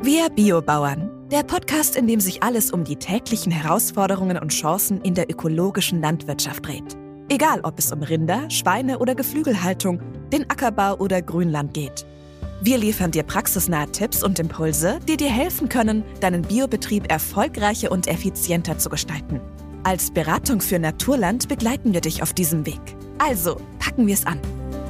Wir Biobauern, der Podcast, in dem sich alles um die täglichen Herausforderungen und Chancen in der ökologischen Landwirtschaft dreht. Egal, ob es um Rinder, Schweine oder Geflügelhaltung, den Ackerbau oder Grünland geht. Wir liefern dir praxisnahe Tipps und Impulse, die dir helfen können, deinen Biobetrieb erfolgreicher und effizienter zu gestalten. Als Beratung für Naturland begleiten wir dich auf diesem Weg. Also, packen wir es an.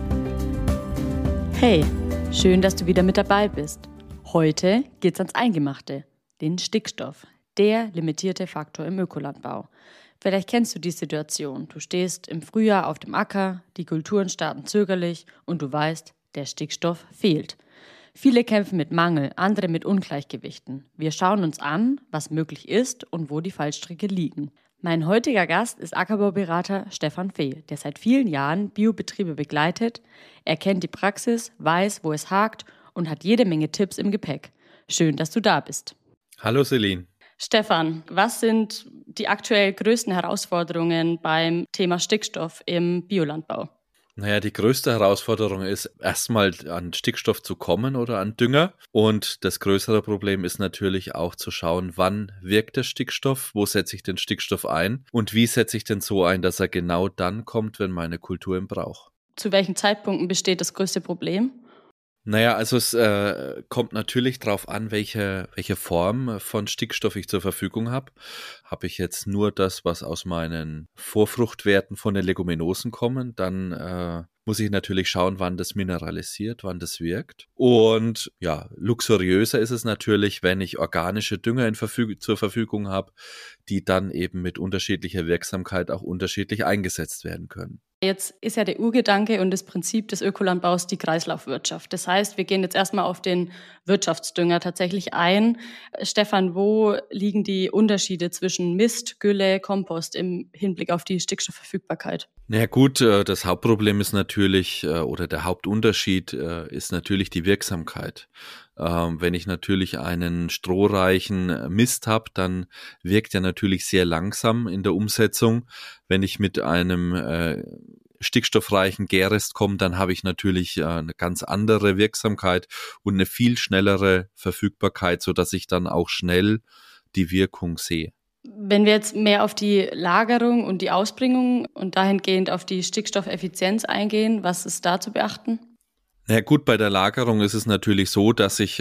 Hey, schön, dass du wieder mit dabei bist. Heute geht's ans Eingemachte, den Stickstoff, der limitierte Faktor im Ökolandbau. Vielleicht kennst du die Situation. Du stehst im Frühjahr auf dem Acker, die Kulturen starten zögerlich und du weißt, der Stickstoff fehlt. Viele kämpfen mit Mangel, andere mit Ungleichgewichten. Wir schauen uns an, was möglich ist und wo die Fallstricke liegen. Mein heutiger Gast ist Ackerbauberater Stefan Fehl, der seit vielen Jahren Biobetriebe begleitet. Er kennt die Praxis, weiß, wo es hakt und hat jede Menge Tipps im Gepäck. Schön, dass du da bist. Hallo Celine. Stefan, was sind die aktuell größten Herausforderungen beim Thema Stickstoff im Biolandbau? Naja, die größte Herausforderung ist, erstmal an Stickstoff zu kommen oder an Dünger. Und das größere Problem ist natürlich auch zu schauen, wann wirkt der Stickstoff, wo setze ich den Stickstoff ein und wie setze ich den so ein, dass er genau dann kommt, wenn meine Kultur ihn braucht. Zu welchen Zeitpunkten besteht das größte Problem? Naja, also es kommt natürlich darauf an, welche Form von Stickstoff ich zur Verfügung habe. Habe ich jetzt nur das, was aus meinen Vorfruchtwerten von den Leguminosen kommen, dann muss ich natürlich schauen, wann das mineralisiert, wann das wirkt. Und ja, luxuriöser ist es natürlich, wenn ich organische Dünger zur Verfügung habe, die dann eben mit unterschiedlicher Wirksamkeit auch unterschiedlich eingesetzt werden können. Jetzt ist ja der Urgedanke und das Prinzip des Ökolandbaus die Kreislaufwirtschaft. Das heißt, wir gehen jetzt erstmal auf den Wirtschaftsdünger tatsächlich ein. Stefan, wo liegen die Unterschiede zwischen Mist, Gülle, Kompost im Hinblick auf die Stickstoffverfügbarkeit? Na gut, das Hauptproblem ist natürlich, oder der Hauptunterschied ist natürlich die Wirksamkeit. Wenn ich natürlich einen strohreichen Mist habe, dann wirkt er natürlich sehr langsam in der Umsetzung. Wenn ich mit einem stickstoffreichen Gärrest komme, dann habe ich natürlich eine ganz andere Wirksamkeit und eine viel schnellere Verfügbarkeit, sodass ich dann auch schnell die Wirkung sehe. Wenn wir jetzt mehr auf die Lagerung und die Ausbringung und dahingehend auf die Stickstoffeffizienz eingehen, was ist da zu beachten? Na gut, bei der Lagerung ist es natürlich so, dass ich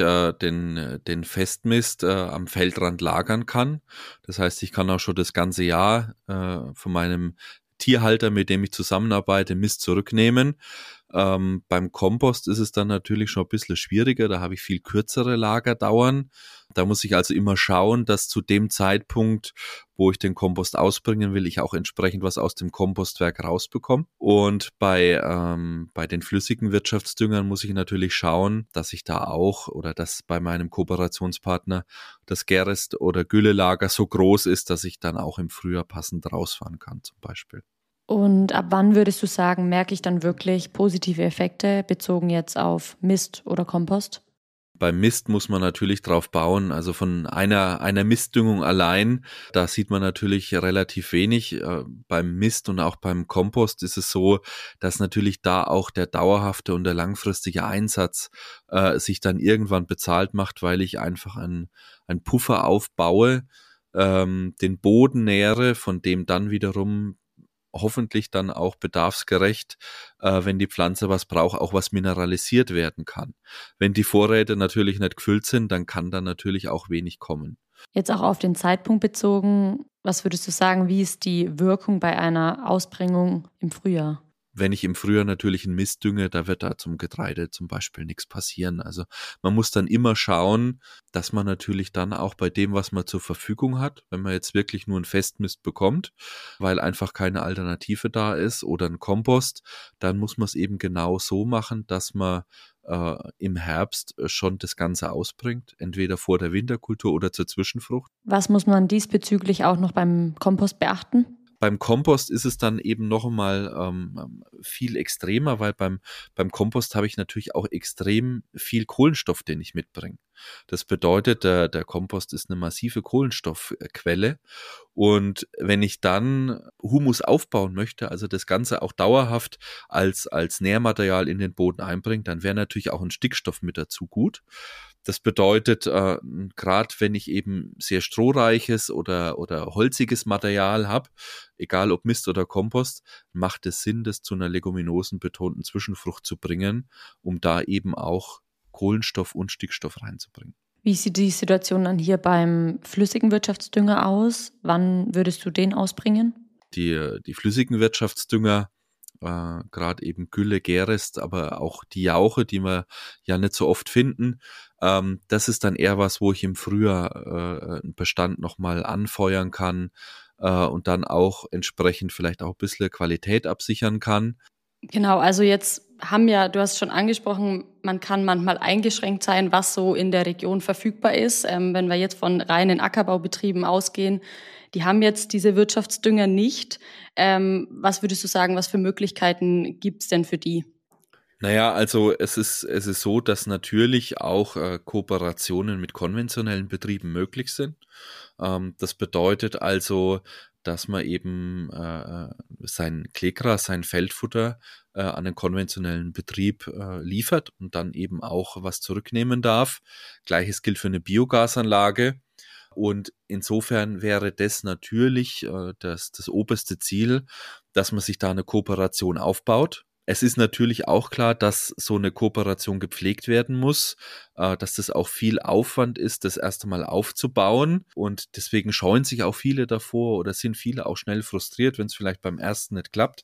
den Festmist am Feldrand lagern kann. Das heißt, ich kann auch schon das ganze Jahr von meinem Tierhalter, mit dem ich zusammenarbeite, Mist zurücknehmen. Beim Kompost ist es dann natürlich schon ein bisschen schwieriger, da habe ich viel kürzere Lagerdauern. Da muss ich also immer schauen, dass zu dem Zeitpunkt, wo ich den Kompost ausbringen will, ich auch entsprechend was aus dem Kompostwerk rausbekomme. Und bei den flüssigen Wirtschaftsdüngern muss ich natürlich schauen, dass ich da auch oder dass bei meinem Kooperationspartner das Gärrest- oder Güllelager so groß ist, dass ich dann auch im Frühjahr passend rausfahren kann zum Beispiel. Und ab wann würdest du sagen, merke ich dann wirklich positive Effekte bezogen jetzt auf Mist oder Kompost? Beim Mist muss man natürlich drauf bauen, also von einer Mistdüngung allein, da sieht man natürlich relativ wenig. Beim Mist und auch beim Kompost ist es so, dass natürlich da auch der dauerhafte und der langfristige Einsatz sich dann irgendwann bezahlt macht, weil ich einfach einen Puffer aufbaue, den Boden nähere, von dem dann wiederum hoffentlich dann auch bedarfsgerecht, wenn die Pflanze was braucht, auch was mineralisiert werden kann. Wenn die Vorräte natürlich nicht gefüllt sind, dann kann da natürlich auch wenig kommen. Jetzt auch auf den Zeitpunkt bezogen, was würdest du sagen, wie ist die Wirkung bei einer Ausbringung im Frühjahr? Wenn ich im Frühjahr natürlich einen Mist dünge, da wird da zum Getreide zum Beispiel nichts passieren. Also man muss dann immer schauen, dass man natürlich dann auch bei dem, was man zur Verfügung hat, wenn man jetzt wirklich nur einen Festmist bekommt, weil einfach keine Alternative da ist oder ein Kompost, dann muss man es eben genau so machen, dass man im Herbst schon das Ganze ausbringt, entweder vor der Winterkultur oder zur Zwischenfrucht. Was muss man diesbezüglich auch noch beim Kompost beachten? Beim Kompost ist es dann eben noch einmal viel extremer, weil beim Kompost habe ich natürlich auch extrem viel Kohlenstoff, den ich mitbringe. Das bedeutet, der Kompost ist eine massive Kohlenstoffquelle. Und wenn ich dann Humus aufbauen möchte, also das Ganze auch dauerhaft als Nährmaterial in den Boden einbringen, dann wäre natürlich auch ein Stickstoff mit dazu gut. Das bedeutet, gerade wenn ich eben sehr strohreiches oder holziges Material habe, egal ob Mist oder Kompost, macht es Sinn, das zu einer leguminosenbetonten Zwischenfrucht zu bringen, um da eben auch Kohlenstoff und Stickstoff reinzubringen. Wie sieht die Situation dann hier beim flüssigen Wirtschaftsdünger aus? Wann würdest du den ausbringen? Die flüssigen Wirtschaftsdünger, gerade eben Gülle, Gerest, aber auch die Jauche, die wir ja nicht so oft finden, das ist dann eher was, wo ich im Frühjahr einen Bestand nochmal anfeuern kann und dann auch entsprechend vielleicht auch ein bisschen Qualität absichern kann. Genau, also jetzt du hast schon angesprochen, man kann manchmal eingeschränkt sein, was so in der Region verfügbar ist. Wenn wir jetzt von reinen Ackerbaubetrieben ausgehen, die haben jetzt diese Wirtschaftsdünger nicht. Was würdest du sagen, was für Möglichkeiten gibt es denn für die? Naja, also es ist so, dass natürlich auch Kooperationen mit konventionellen Betrieben möglich sind. Das bedeutet also, dass man eben sein Kleegras, sein Feldfutter an einen konventionellen Betrieb liefert und dann eben auch was zurücknehmen darf. Gleiches gilt für eine Biogasanlage. Und insofern wäre das natürlich das oberste Ziel, dass man sich da eine Kooperation aufbaut. Es ist natürlich auch klar, dass so eine Kooperation gepflegt werden muss, dass das auch viel Aufwand ist, das erst einmal aufzubauen. Und deswegen scheuen sich auch viele davor oder sind viele auch schnell frustriert, wenn es vielleicht beim ersten nicht klappt.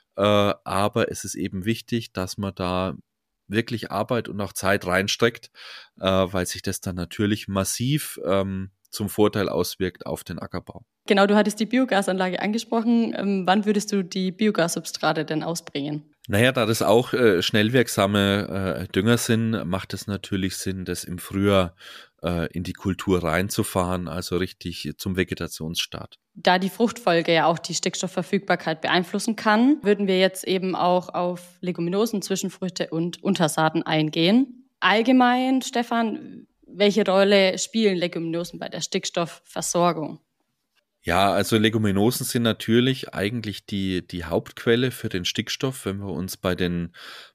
Aber es ist eben wichtig, dass man da wirklich Arbeit und auch Zeit reinsteckt, weil sich das dann natürlich massiv zum Vorteil auswirkt auf den Ackerbau. Genau, du hattest die Biogasanlage angesprochen. Wann würdest du die Biogassubstrate denn ausbringen? Naja, da das auch schnell wirksame Dünger sind, macht es natürlich Sinn, das im Frühjahr in die Kultur reinzufahren, also richtig zum Vegetationsstart. Da die Fruchtfolge ja auch die Stickstoffverfügbarkeit beeinflussen kann, würden wir jetzt eben auch auf Leguminosen, Zwischenfrüchte und Untersaaten eingehen. Allgemein, Stefan, welche Rolle spielen Leguminosen bei der Stickstoffversorgung? Ja, also Leguminosen sind natürlich eigentlich die Hauptquelle für den Stickstoff. Wenn wir uns bei den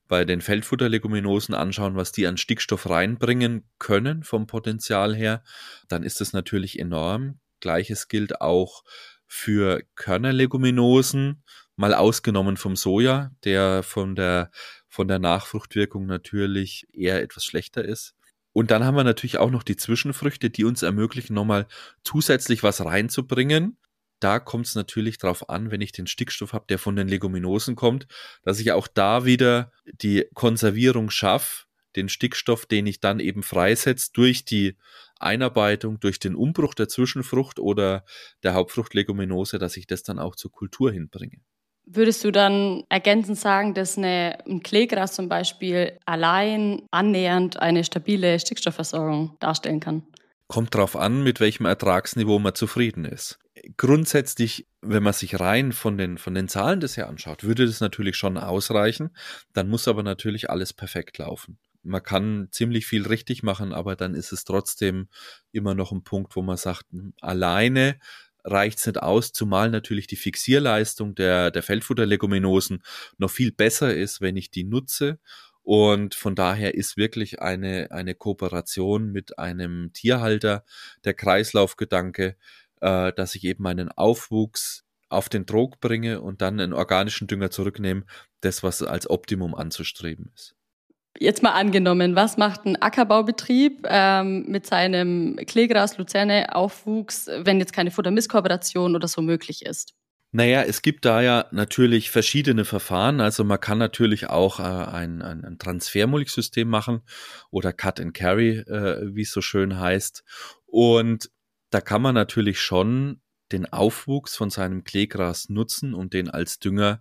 Feldfutterleguminosen anschauen, was die an Stickstoff reinbringen können vom Potenzial her, dann ist das natürlich enorm. Gleiches gilt auch für Körnerleguminosen, mal ausgenommen vom Soja, der von der Nachfruchtwirkung natürlich eher etwas schlechter ist. Und dann haben wir natürlich auch noch die Zwischenfrüchte, die uns ermöglichen, nochmal zusätzlich was reinzubringen. Da kommt es natürlich drauf an, wenn ich den Stickstoff habe, der von den Leguminosen kommt, dass ich auch da wieder die Konservierung schaffe, den Stickstoff, den ich dann eben freisetze durch die Einarbeitung, durch den Umbruch der Zwischenfrucht oder der Hauptfruchtleguminose, dass ich das dann auch zur Kultur hinbringe. Würdest du dann ergänzend sagen, dass ein Kleegras zum Beispiel allein annähernd eine stabile Stickstoffversorgung darstellen kann? Kommt drauf an, mit welchem Ertragsniveau man zufrieden ist. Grundsätzlich, wenn man sich rein von den Zahlen das her anschaut, würde das natürlich schon ausreichen. Dann muss aber natürlich alles perfekt laufen. Man kann ziemlich viel richtig machen, aber dann ist es trotzdem immer noch ein Punkt, wo man sagt, alleine reicht es nicht aus, zumal natürlich die Fixierleistung der Feldfutterleguminosen noch viel besser ist, wenn ich die nutze. Und von daher ist wirklich eine Kooperation mit einem Tierhalter der Kreislaufgedanke, dass ich eben einen Aufwuchs auf den Trog bringe und dann einen organischen Dünger zurücknehme, das, was als Optimum anzustreben ist. Jetzt mal angenommen, was macht ein Ackerbaubetrieb mit seinem Kleegras, Luzerne, Aufwuchs, wenn jetzt keine Futtermistkooperation oder so möglich ist? Naja, es gibt da ja natürlich verschiedene Verfahren. Also man kann natürlich auch ein Transfermulchsystem machen oder Cut and Carry, wie es so schön heißt. Und da kann man natürlich schon den Aufwuchs von seinem Kleegras nutzen, um den als Dünger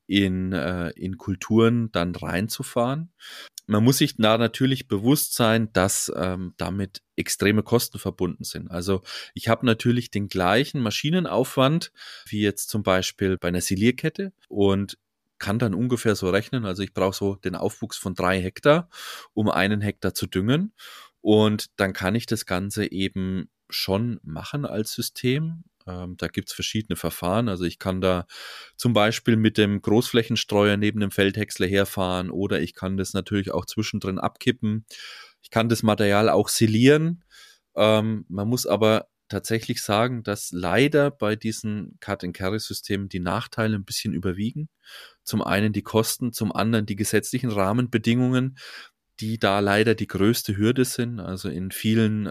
in Kulturen dann reinzufahren. Man muss sich da natürlich bewusst sein, dass damit extreme Kosten verbunden sind. Also ich habe natürlich den gleichen Maschinenaufwand wie jetzt zum Beispiel bei einer Silierkette und kann dann ungefähr so rechnen. Also ich brauche so den Aufwuchs von 3 Hektar, um 1 Hektar zu düngen. Und dann kann ich das Ganze eben schon machen als System. Da gibt's verschiedene Verfahren. Also ich kann da zum Beispiel mit dem Großflächenstreuer neben dem Feldhäcksler herfahren oder ich kann das natürlich auch zwischendrin abkippen. Ich kann das Material auch silieren. Man muss aber tatsächlich sagen, dass leider bei diesen Cut-and-Carry-Systemen die Nachteile ein bisschen überwiegen. Zum einen die Kosten, zum anderen die gesetzlichen Rahmenbedingungen, die da leider die größte Hürde sind. Also in vielen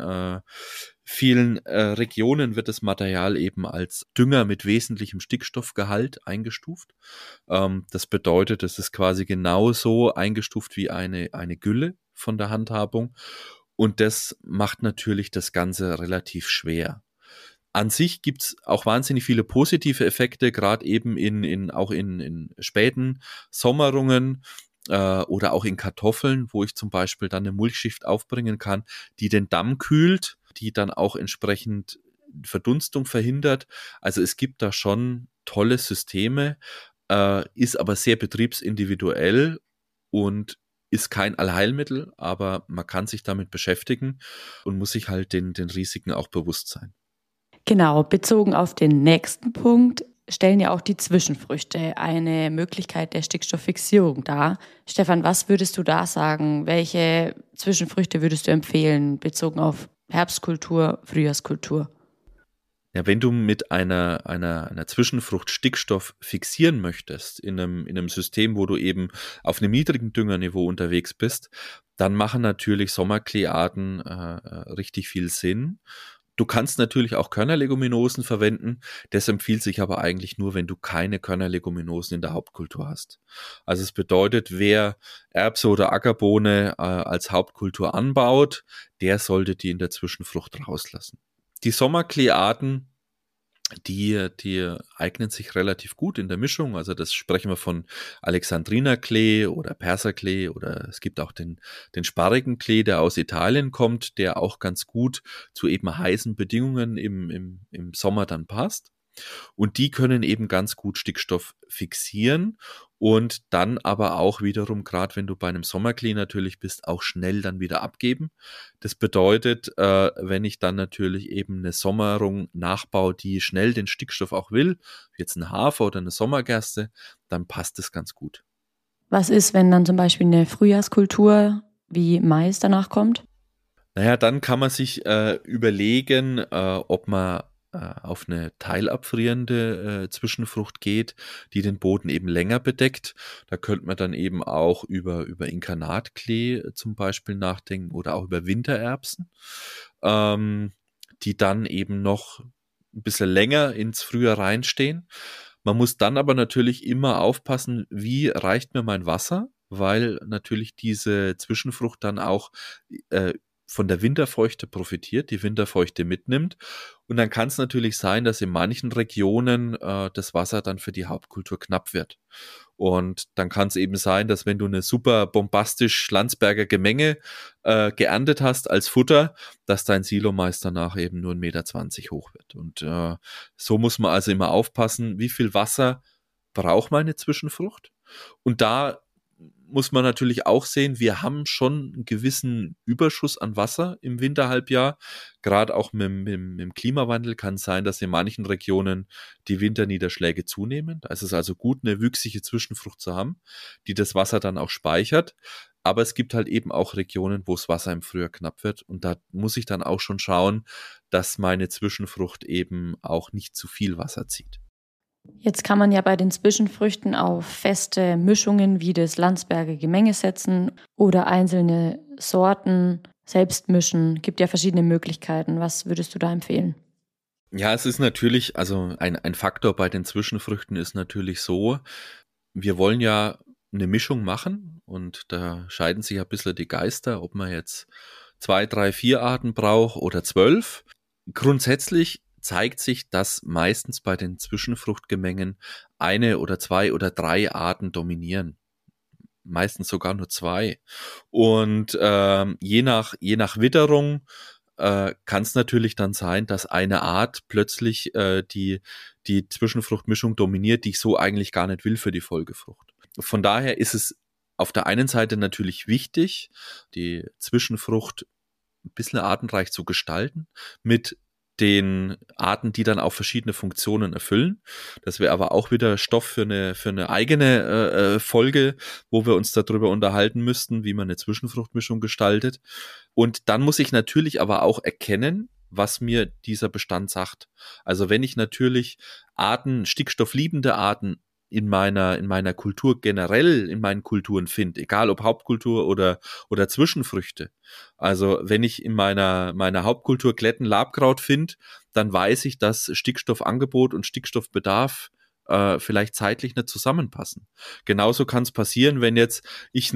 Regionen wird das Material eben als Dünger mit wesentlichem Stickstoffgehalt eingestuft. Das bedeutet, es ist quasi genauso eingestuft wie eine Gülle von der Handhabung. Und das macht natürlich das Ganze relativ schwer. An sich gibt's auch wahnsinnig viele positive Effekte, gerade eben auch in späten Sommerungen oder auch in Kartoffeln, wo ich zum Beispiel dann eine Mulchschicht aufbringen kann, die den Damm kühlt, die dann auch entsprechend Verdunstung verhindert. Also es gibt da schon tolle Systeme, ist aber sehr betriebsindividuell und ist kein Allheilmittel, aber man kann sich damit beschäftigen und muss sich halt den Risiken auch bewusst sein. Genau, bezogen auf den nächsten Punkt stellen ja auch die Zwischenfrüchte eine Möglichkeit der Stickstofffixierung dar. Stefan, was würdest du da sagen? Welche Zwischenfrüchte würdest du empfehlen, bezogen auf Herbstkultur, Frühjahrskultur? Ja, wenn du mit einer Zwischenfrucht Stickstoff fixieren möchtest in einem System, wo du eben auf einem niedrigen Düngerniveau unterwegs bist, dann machen natürlich Sommerkleearten richtig viel Sinn. Du kannst natürlich auch Körnerleguminosen verwenden. Das empfiehlt sich aber eigentlich nur, wenn du keine Körnerleguminosen in der Hauptkultur hast. Also es bedeutet, wer Erbse oder Ackerbohne als Hauptkultur anbaut, der sollte die in der Zwischenfrucht rauslassen. Die Sommerkleearten, die eignen sich relativ gut in der Mischung. Also das sprechen wir von Alexandrinerklee oder Perserklee oder es gibt auch den sparrigen Klee, der aus Italien kommt, der auch ganz gut zu eben heißen Bedingungen im Sommer dann passt. Und die können eben ganz gut Stickstoff fixieren und dann aber auch wiederum, gerade wenn du bei einem Sommerklee natürlich bist, auch schnell dann wieder abgeben. Das bedeutet, wenn ich dann natürlich eben eine Sommerung nachbaue, die schnell den Stickstoff auch will, wie jetzt ein Hafer oder eine Sommergerste, dann passt es ganz gut. Was ist, wenn dann zum Beispiel eine Frühjahrskultur wie Mais danach kommt? Naja, dann kann man sich überlegen, ob man auf eine teilabfrierende Zwischenfrucht geht, die den Boden eben länger bedeckt. Da könnte man dann eben auch über Inkarnatklee zum Beispiel nachdenken oder auch über Wintererbsen, die dann eben noch ein bisschen länger ins Frühjahr reinstehen. Man muss dann aber natürlich immer aufpassen, wie reicht mir mein Wasser, weil natürlich diese Zwischenfrucht dann auch von der Winterfeuchte profitiert, die Winterfeuchte mitnimmt. Und dann kann es natürlich sein, dass in manchen Regionen das Wasser dann für die Hauptkultur knapp wird. Und dann kann es eben sein, dass wenn du eine super bombastisch Landsberger Gemenge geerntet hast als Futter, dass dein Silo meist danach eben nur 1,20 Meter hoch wird. Und so muss man also immer aufpassen, wie viel Wasser braucht meine Zwischenfrucht? Und da muss man natürlich auch sehen, wir haben schon einen gewissen Überschuss an Wasser im Winterhalbjahr. Gerade auch mit dem Klimawandel kann es sein, dass in manchen Regionen die Winterniederschläge zunehmen. Da ist es also gut, eine wüchsige Zwischenfrucht zu haben, die das Wasser dann auch speichert. Aber es gibt halt eben auch Regionen, wo das Wasser im Frühjahr knapp wird. Und da muss ich dann auch schon schauen, dass meine Zwischenfrucht eben auch nicht zu viel Wasser zieht. Jetzt kann man ja bei den Zwischenfrüchten auf feste Mischungen wie das Landsberger Gemenge setzen oder einzelne Sorten selbst mischen. Gibt ja verschiedene Möglichkeiten. Was würdest du da empfehlen? Ja, es ist natürlich, also ein Faktor bei den Zwischenfrüchten ist natürlich so, wir wollen ja eine Mischung machen und da scheiden sich ein bisschen die Geister, ob man jetzt 2, 3, 4 Arten braucht oder 12. Grundsätzlich zeigt sich, dass meistens bei den Zwischenfruchtgemengen 1 oder 2 oder 3 Arten dominieren. Meistens sogar nur 2. Und je nach Witterung kann es natürlich dann sein, dass eine Art plötzlich die Zwischenfruchtmischung dominiert, die ich so eigentlich gar nicht will für die Folgefrucht. Von daher ist es auf der einen Seite natürlich wichtig, die Zwischenfrucht ein bisschen artenreich zu gestalten mit den Arten, die dann auch verschiedene Funktionen erfüllen. Das wäre aber auch wieder Stoff für eine eigene Folge, wo wir uns darüber unterhalten müssten, wie man eine Zwischenfruchtmischung gestaltet. Und dann muss ich natürlich aber auch erkennen, was mir dieser Bestand sagt. Also wenn ich natürlich Arten, stickstoffliebende Arten in meiner Kultur generell, in meinen Kulturen finde, egal ob Hauptkultur oder Zwischenfrüchte. Also wenn ich in meiner Hauptkultur Kletten Labkraut finde, dann weiß ich, dass Stickstoffangebot und Stickstoffbedarf vielleicht zeitlich nicht zusammenpassen. Genauso kann es passieren, wenn jetzt ich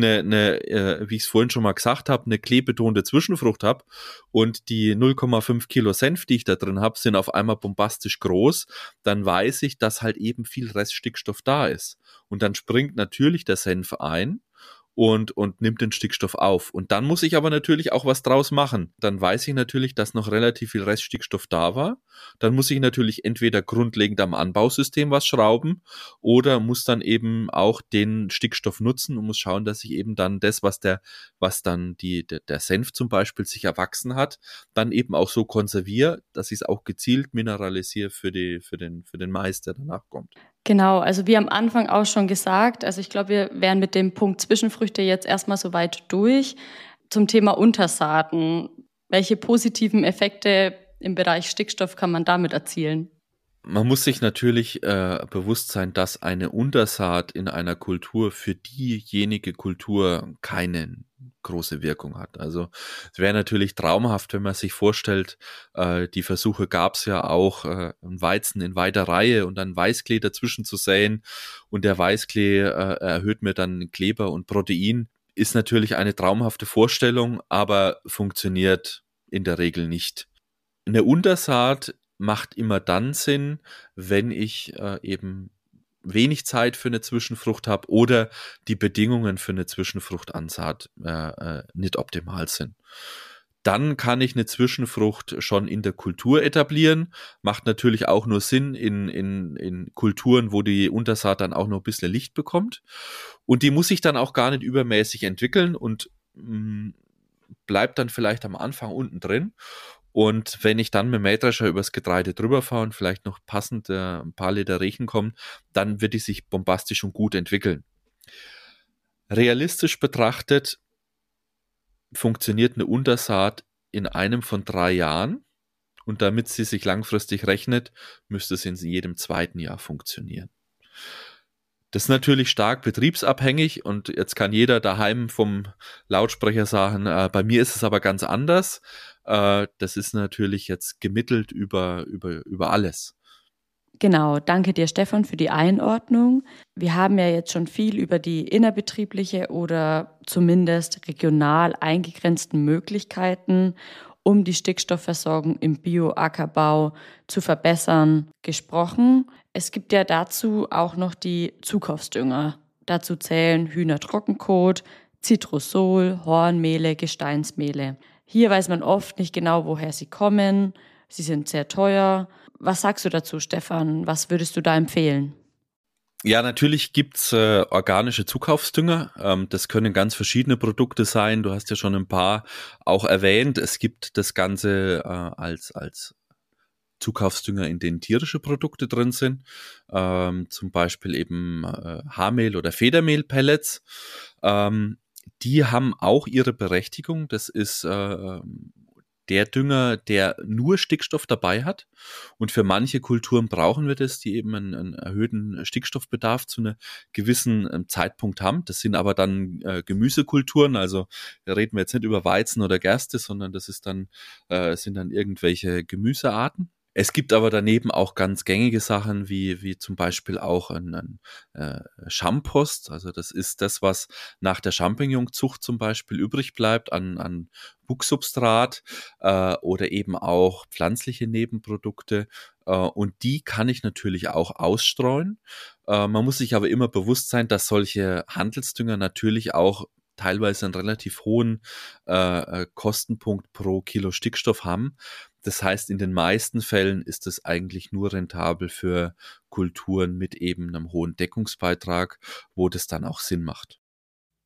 wie ich es vorhin schon mal gesagt habe, eine kleebetonte Zwischenfrucht habe und die 0,5 Kilo Senf, die ich da drin habe, sind auf einmal bombastisch groß, dann weiß ich, dass halt eben viel Reststickstoff da ist. Und dann springt natürlich der Senf ein und nimmt den Stickstoff auf. Und dann muss ich aber natürlich auch was draus machen. Dann weiß ich natürlich, dass noch relativ viel Reststickstoff da war. Dann muss ich natürlich entweder grundlegend am Anbausystem was schrauben oder muss dann eben auch den Stickstoff nutzen und muss schauen, dass ich eben dann das, was dann der Senf zum Beispiel sich erwachsen hat, dann eben auch so konserviere, dass ich es auch gezielt mineralisiere für den Mais, der danach kommt. Genau, also wie am Anfang auch schon gesagt, also ich glaube, wir wären mit dem Punkt Zwischenfrüchte jetzt erstmal soweit durch. Zum Thema Untersaaten. Welche positiven Effekte im Bereich Stickstoff kann man damit erzielen? Man muss sich natürlich bewusst sein, dass eine Untersaat in einer Kultur für diejenige Kultur keine große Wirkung hat. Also es wäre natürlich traumhaft, wenn man sich vorstellt, die Versuche gab es ja auch, ein Weizen in weiter Reihe und dann Weißklee dazwischen zu säen und der Weißklee erhöht mir dann Kleber und Protein. Ist natürlich eine traumhafte Vorstellung, aber funktioniert in der Regel nicht. Eine Untersaat macht immer dann Sinn, wenn ich eben wenig Zeit für eine Zwischenfrucht habe oder die Bedingungen für eine Zwischenfruchtansaat nicht optimal sind. Dann kann ich eine Zwischenfrucht schon in der Kultur etablieren. Macht natürlich auch nur Sinn in Kulturen, wo die Untersaat dann auch noch ein bisschen Licht bekommt. Und die muss sich dann auch gar nicht übermäßig entwickeln und bleibt dann vielleicht am Anfang unten drin. Und wenn ich dann mit dem Mähdrescher übers Getreide drüber fahre und vielleicht noch passend ein paar Liter Regen kommen, dann wird die sich bombastisch und gut entwickeln. Realistisch betrachtet funktioniert eine Untersaat in einem von 3 Jahren und damit sie sich langfristig rechnet, müsste es in jedem zweiten Jahr funktionieren. Das ist natürlich stark betriebsabhängig und jetzt kann jeder daheim vom Lautsprecher sagen, bei mir ist es aber ganz anders. Das ist natürlich jetzt gemittelt über alles. Genau, danke dir, Stefan, für die Einordnung. Wir haben ja jetzt schon viel über die innerbetriebliche oder zumindest regional eingegrenzten Möglichkeiten, um die Stickstoffversorgung im Bio-Ackerbau zu verbessern, gesprochen. Es gibt ja dazu auch noch die Zukaufsdünger. Dazu zählen Hühnertrockenkot, Citrusol, Hornmehle, Gesteinsmehle. Hier weiß man oft nicht genau, woher sie kommen. Sie sind sehr teuer. Was sagst du dazu, Stefan? Was würdest du da empfehlen? Ja, natürlich gibt's organische Zukaufsdünger. Das können ganz verschiedene Produkte sein. Du hast ja schon ein paar auch erwähnt. Es gibt das Ganze als Zukaufsdünger, in denen tierische Produkte drin sind. Zum Beispiel eben Haarmehl oder Federmehl-Pellets. Die haben auch ihre Berechtigung. Das ist der Dünger, der nur Stickstoff dabei hat. Und für manche Kulturen brauchen wir das, die eben einen erhöhten Stickstoffbedarf zu einem gewissen Zeitpunkt haben. Das sind aber dann Gemüsekulturen. Also da reden wir jetzt nicht über Weizen oder Gerste, sondern das ist sind dann irgendwelche Gemüsearten. Es gibt aber daneben auch ganz gängige Sachen, wie zum Beispiel auch ein Schampost. Also das ist das, was nach der Champignonzucht zum Beispiel übrig bleibt an Buchsubstrat oder eben auch pflanzliche Nebenprodukte. Und die kann ich natürlich auch ausstreuen. Man muss sich aber immer bewusst sein, dass solche Handelsdünger natürlich auch teilweise einen relativ hohen Kostenpunkt pro Kilo Stickstoff haben. Das heißt, in den meisten Fällen ist es eigentlich nur rentabel für Kulturen mit eben einem hohen Deckungsbeitrag, wo das dann auch Sinn macht.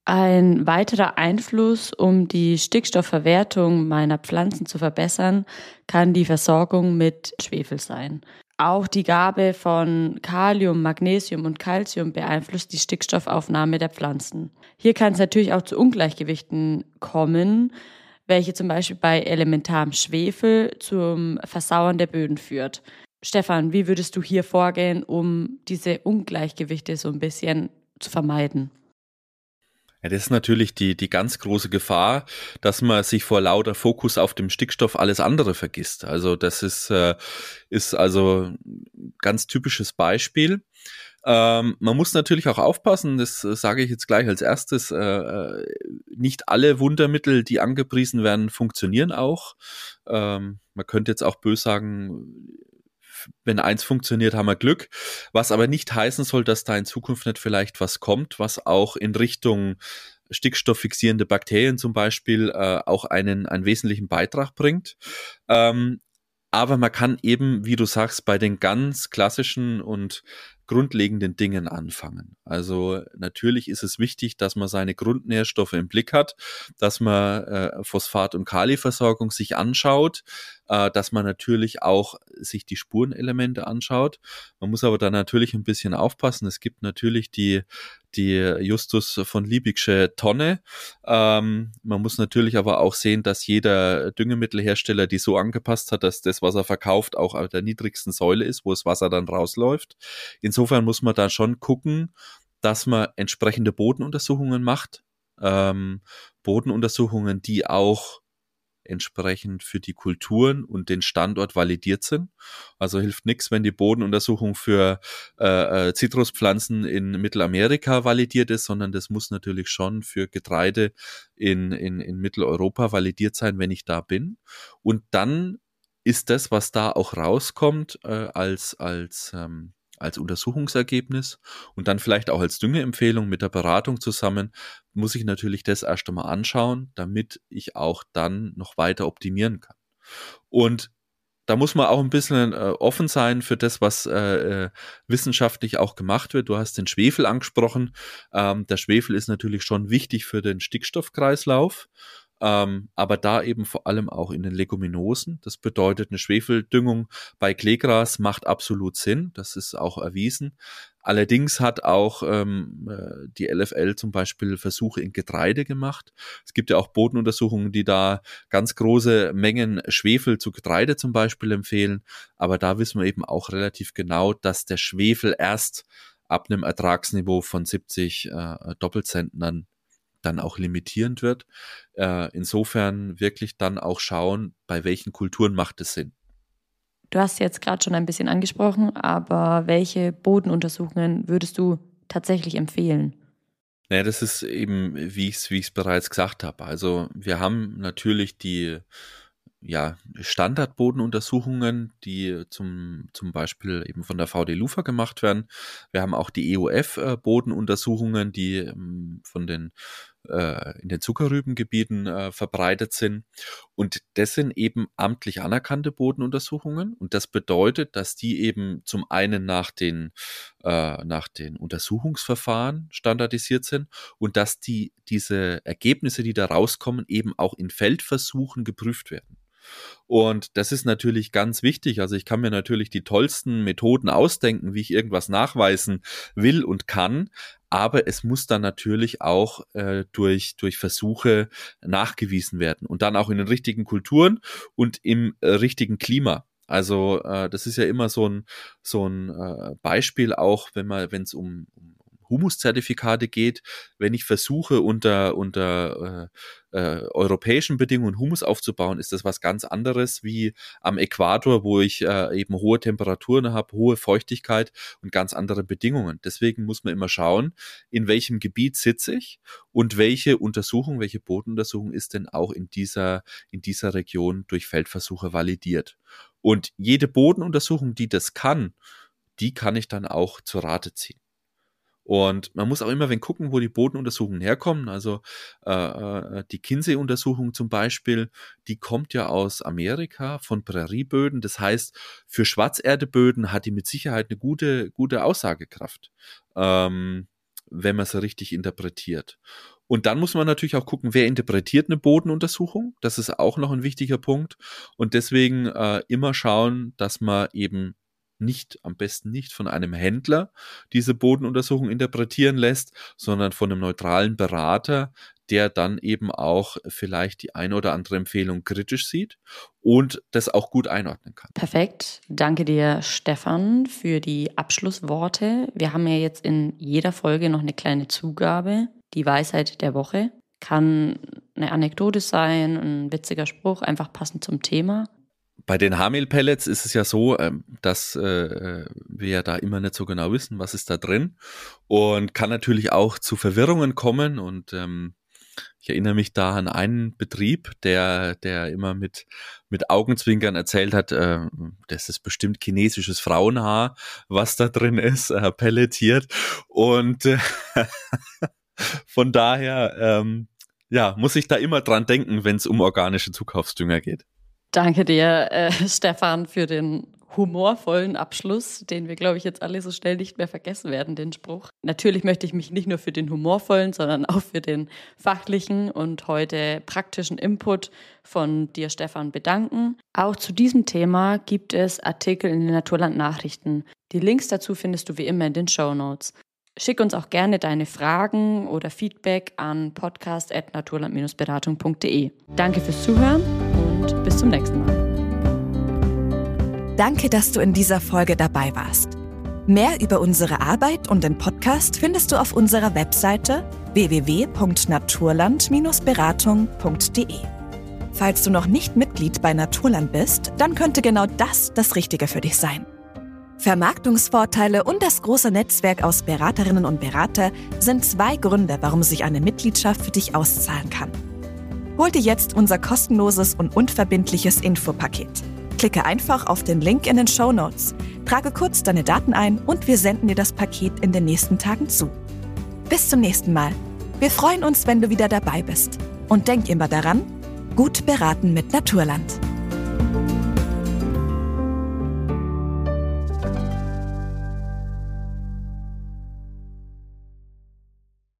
Ein weiterer Einfluss, um die Stickstoffverwertung meiner Pflanzen zu verbessern, kann die Versorgung mit Schwefel sein. Auch die Gabe von Kalium, Magnesium und Calcium beeinflusst die Stickstoffaufnahme der Pflanzen. Hier kann es natürlich auch zu Ungleichgewichten kommen, welche zum Beispiel bei elementarem Schwefel zum Versauern der Böden führt. Stefan, wie würdest du hier vorgehen, um diese Ungleichgewichte so ein bisschen zu vermeiden? Ja, das ist natürlich die ganz große Gefahr, dass man sich vor lauter Fokus auf dem Stickstoff alles andere vergisst. Also das ist also ein ganz typisches Beispiel. Man muss natürlich auch aufpassen, das sage ich jetzt gleich als erstes, nicht alle Wundermittel, die angepriesen werden, funktionieren auch. Man könnte jetzt auch böse sagen, wenn eins funktioniert, haben wir Glück. Was aber nicht heißen soll, dass da in Zukunft nicht vielleicht was kommt, was auch in Richtung stickstofffixierende Bakterien zum Beispiel auch einen wesentlichen Beitrag bringt. Aber man kann eben, wie du sagst, bei den ganz klassischen und grundlegenden Dingen anfangen. Also natürlich ist es wichtig, dass man seine Grundnährstoffe im Blick hat, dass man Phosphat- und Kaliversorgung sich anschaut, dass man natürlich auch sich die Spurenelemente anschaut. Man muss aber da natürlich ein bisschen aufpassen. Es gibt natürlich die Justus von Liebigsche Tonne. Man muss natürlich aber auch sehen, dass jeder Düngemittelhersteller die so angepasst hat, dass das, was er verkauft, auch auf der niedrigsten Säule ist, wo das Wasser dann rausläuft. Insofern muss man da schon gucken, dass man entsprechende Bodenuntersuchungen macht. Bodenuntersuchungen, die auch entsprechend für die Kulturen und den Standort validiert sind. Also hilft nichts, wenn die Bodenuntersuchung für Zitruspflanzen in Mittelamerika validiert ist, sondern das muss natürlich schon für Getreide in Mitteleuropa validiert sein, wenn ich da bin. Und dann ist das, was da auch rauskommt, als Untersuchungsergebnis und dann vielleicht auch als Düngeempfehlung mit der Beratung zusammen, muss ich natürlich das erst einmal anschauen, damit ich auch dann noch weiter optimieren kann. Und da muss man auch ein bisschen offen sein für das, was wissenschaftlich auch gemacht wird. Du hast den Schwefel angesprochen. Der Schwefel ist natürlich schon wichtig für den Stickstoffkreislauf. Aber da eben vor allem auch in den Leguminosen. Das bedeutet, eine Schwefeldüngung bei Kleegras macht absolut Sinn. Das ist auch erwiesen. Allerdings hat auch die LFL zum Beispiel Versuche in Getreide gemacht. Es gibt ja auch Bodenuntersuchungen, die da ganz große Mengen Schwefel zu Getreide zum Beispiel empfehlen. Aber da wissen wir eben auch relativ genau, dass der Schwefel erst ab einem Ertragsniveau von 70 Doppelzentnern dann auch limitierend wird. Insofern wirklich dann auch schauen, bei welchen Kulturen macht es Sinn. Du hast jetzt gerade schon ein bisschen angesprochen, aber welche Bodenuntersuchungen würdest du tatsächlich empfehlen? Naja, das ist eben, wie ich es bereits gesagt habe. Also wir haben natürlich die Standardbodenuntersuchungen, die zum Beispiel eben von der VD Lufa gemacht werden. Wir haben auch die EOF-Bodenuntersuchungen, die in den Zuckerrübengebieten verbreitet sind. Und das sind eben amtlich anerkannte Bodenuntersuchungen. Und das bedeutet, dass die eben zum einen nach den Untersuchungsverfahren standardisiert sind und dass diese Ergebnisse, die da rauskommen, eben auch in Feldversuchen geprüft werden. Und das ist natürlich ganz wichtig. Also ich kann mir natürlich die tollsten Methoden ausdenken, wie ich irgendwas nachweisen will und kann. Aber es muss dann natürlich auch durch Versuche nachgewiesen werden und dann auch in den richtigen Kulturen und im richtigen Klima. Also das ist ja immer so ein Beispiel auch, wenn es um Humuszertifikate geht, wenn ich versuche unter europäischen Bedingungen Humus aufzubauen, ist das was ganz anderes wie am Äquator, wo ich eben hohe Temperaturen habe, hohe Feuchtigkeit und ganz andere Bedingungen. Deswegen muss man immer schauen, in welchem Gebiet sitze ich und welche Bodenuntersuchung ist denn auch in dieser Region durch Feldversuche validiert. Und jede Bodenuntersuchung, die das kann, die kann ich dann auch zur Rate ziehen. Und man muss auch immer gucken, wo die Bodenuntersuchungen herkommen. Also die Kinsey-Untersuchung zum Beispiel, die kommt ja aus Amerika von Prärieböden. Das heißt, für Schwarzerdeböden hat die mit Sicherheit eine gute Aussagekraft, wenn man sie richtig interpretiert. Und dann muss man natürlich auch gucken, wer interpretiert eine Bodenuntersuchung. Das ist auch noch ein wichtiger Punkt. Und deswegen immer schauen, dass man eben am besten nicht von einem Händler diese Bodenuntersuchung interpretieren lässt, sondern von einem neutralen Berater, der dann eben auch vielleicht die eine oder andere Empfehlung kritisch sieht und das auch gut einordnen kann. Perfekt. Danke dir, Stefan, für die Abschlussworte. Wir haben ja jetzt in jeder Folge noch eine kleine Zugabe. Die Weisheit der Woche kann eine Anekdote sein, ein witziger Spruch, einfach passend zum Thema. Bei den Haarmehlpellets ist es ja so, dass wir ja da immer nicht so genau wissen, was ist da drin, und kann natürlich auch zu Verwirrungen kommen. Und ich erinnere mich da an einen Betrieb, der immer mit Augenzwinkern erzählt hat, das ist bestimmt chinesisches Frauenhaar, was da drin ist, pelletiert. Und von daher muss ich da immer dran denken, wenn es um organische Zukaufsdünger geht. Danke dir, Stefan, für den humorvollen Abschluss, den wir, glaube ich, jetzt alle so schnell nicht mehr vergessen werden, den Spruch. Natürlich möchte ich mich nicht nur für den humorvollen, sondern auch für den fachlichen und heute praktischen Input von dir, Stefan, bedanken. Auch zu diesem Thema gibt es Artikel in den Naturland Nachrichten. Die Links dazu findest du wie immer in den Shownotes. Schick uns auch gerne deine Fragen oder Feedback an podcast@naturland-beratung.de. Danke fürs Zuhören und bis zum nächsten Mal. Danke, dass du in dieser Folge dabei warst. Mehr über unsere Arbeit und den Podcast findest du auf unserer Webseite www.naturland-beratung.de. Falls du noch nicht Mitglied bei Naturland bist, dann könnte genau das Richtige für dich sein. Vermarktungsvorteile und das große Netzwerk aus Beraterinnen und Berater sind 2 Gründe, warum sich eine Mitgliedschaft für dich auszahlen kann. Hol dir jetzt unser kostenloses und unverbindliches Infopaket. Klicke einfach auf den Link in den Shownotes, trage kurz deine Daten ein und wir senden dir das Paket in den nächsten Tagen zu. Bis zum nächsten Mal. Wir freuen uns, wenn du wieder dabei bist. Und denk immer daran, gut beraten mit Naturland.